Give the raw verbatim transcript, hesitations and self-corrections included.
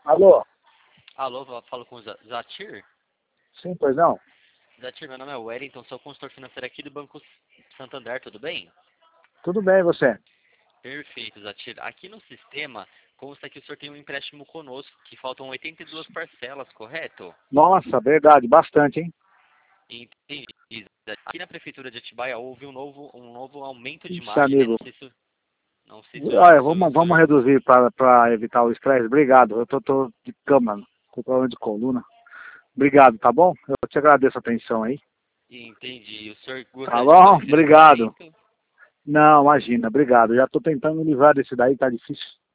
Alô? Alô, eu falo com o Za- Zatir? Sim, pois não? Zatir, meu nome é Wellington, sou consultor financeiro aqui do Banco Santander, tudo bem? Tudo bem, e você? Perfeito, Zatir. Aqui no sistema consta que o senhor tem um empréstimo conosco, que faltam oitenta e duas parcelas, correto? Nossa, verdade, bastante, hein? Entendi. Zatir. Aqui na Prefeitura de Atibaia houve um novo, um novo aumento de Isso, margem, né? amigo. Não sei se, não sei se, Olha, se o vamos, vamos senhor... reduzir para evitar o estresse. Obrigado. Eu tô, tô de cama, com problema de coluna. Obrigado, tá bom? Eu te agradeço a atenção aí. Entendi. O senhor Tá gostaria de fazer bom? um Obrigado. investimento? Não, imagina, obrigado. Já tô tentando me livrar desse daí, tá difícil.